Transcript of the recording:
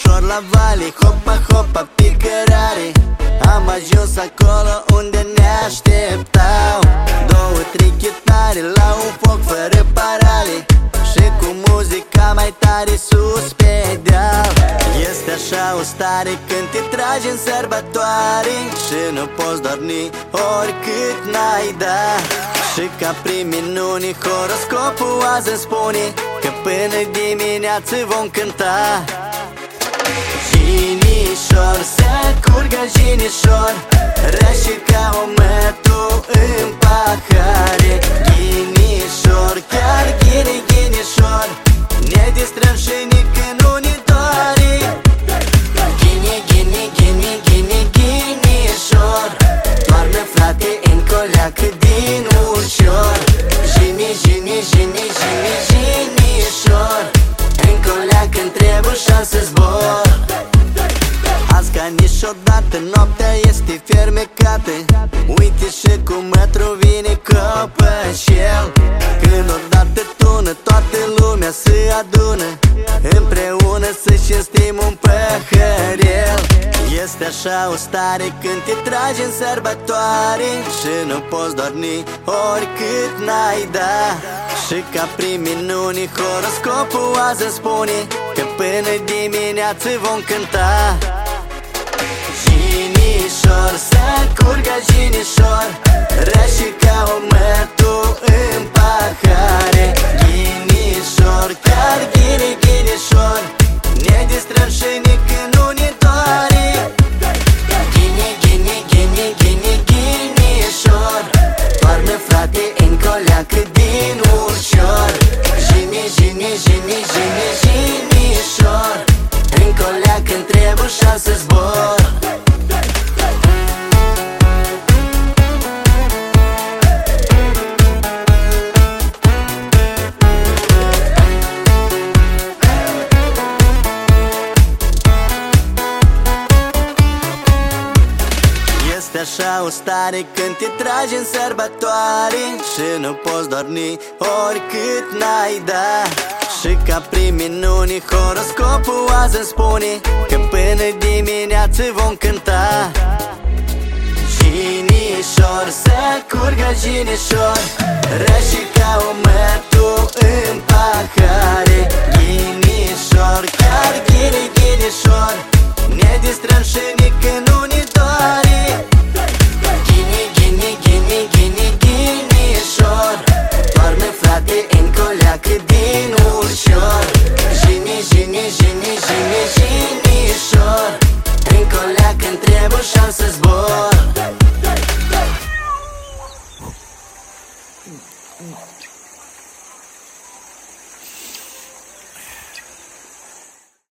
ușor la vale, hopa, hopa, pe cărare. Am ajuns acolo unde ne așteptau. Două, trei chitare la un foc fără parale și cu muzica mai tare sus pe deal. Este așa o stare când te tragi în sărbătoare și nu poți dormi oricât n-ai da. Și ca prin minuni horoscopul azi îmi spune că până dimineață vom cânta. Jinișor, să curgă jinișor, răși ca o mătu în pahare. Ghinișor, chiar ghinișor, ne distrăm și nici nu ne doare. Ghinișor, doarme frate în coleacă din ușor. Jinișor, în coleacă întreb ușa să zbor. Azi ca niciodată noaptea este fermecată. Uite și cum mătru vine copășel. Când odată tună, toată lumea se adună împreună să-și înstim un păhărel. Este așa o stare când te tragi în sărbătoare și nu poți dormi oricât n-ai da. Și ca prin minuni horoscopul azi îmi spune că până dimineață vom cânta. Jinișor, să curgă jinișor, răși ca o mătu în pahare. Ghinișor, chiar ghinișor, ne distrăm și nici nu ne doare. Ghinișor, doarme frate în coleacă din ușor. Jinișor, în coleacă întreb ușa să zbor. Este așa o stare când te tragi în sărbătoare și nu poți dormi oricât n-ai da. Și ca prin minuni horoscopul azi îmi spune că până dimineață vom cânta. Jinișor, să curgă jinișor, răși ca o mătu în pahare. Ghinișor, chiar ghinișor, ne distrăm și nici nu ne doare. Ghinișor, doarme frate în coleacă din ușor. Jinișor, în coleacă întreb ușa să zbor.